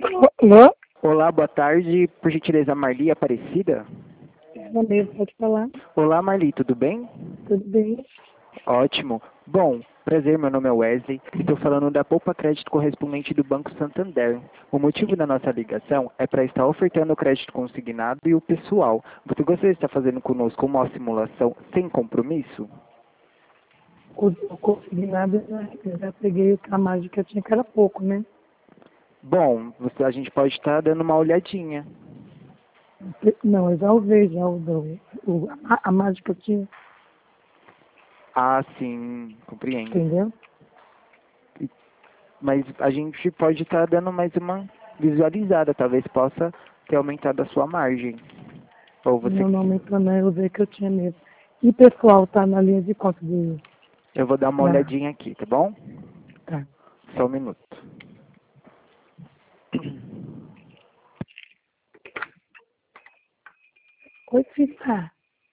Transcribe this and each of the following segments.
Alô? Olá, boa tarde. Por gentileza, Marli Aparecida? Ela mesmo, pode falar. Olá, Marli, tudo bem? Tudo bem? Ótimo. Bom, prazer, meu nome é Wesley. Estou falando da Poupa Crédito correspondente do Banco Santander. O motivo da nossa ligação é para estar ofertando o crédito consignado e o pessoal. Você gostaria de estar fazendo conosco uma simulação sem compromisso? O consignado, eu já peguei a margem que eu tinha, que era pouco, né? Bom, a gente pode estar dando uma olhadinha. Não, eu já usei já a margem que eu tinha, Ah, sim, compreendo. entendeu? Mas a gente pode estar dando mais uma visualizada, talvez possa ter aumentado a sua margem. Ou você. Não, não aumentou, não, eu usei que eu tinha mesmo. E o pessoal tá na linha de conta de... Eu vou dar uma olhadinha aqui, tá bom? Tá. Só um minuto. Oi, filha.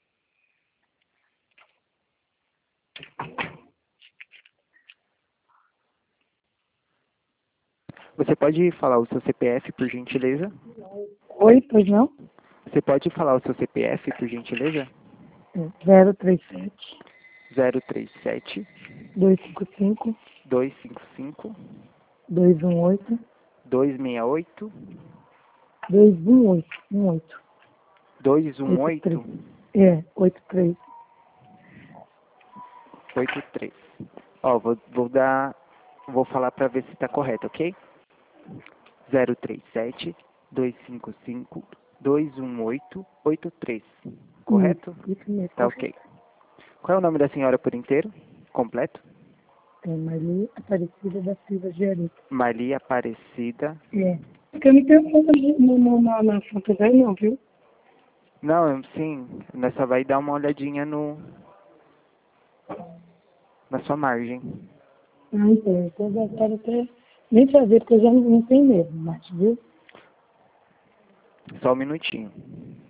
Você pode falar o seu CPF, por gentileza? Oi, pois não? Você pode falar o seu CPF, por gentileza? 037 037 255 255 218 268 218 218 83. 83. Ó, vou falar para ver se está correto, ok? 037 255 218 83. Correto? Isso mesmo, Tá correto. ok. Qual é o nome da senhora por inteiro? Completo? É Marli Aparecida da Silva Gerito. Marli Aparecida. É. Porque eu não tenho conta na Santa Velha, não, viu? Não, sim. Nós só vai dar uma olhadinha na sua margem. Ah, então. Então eu já quero até nem fazer, porque eu já não tenho mesmo, mas, viu? Só um minutinho.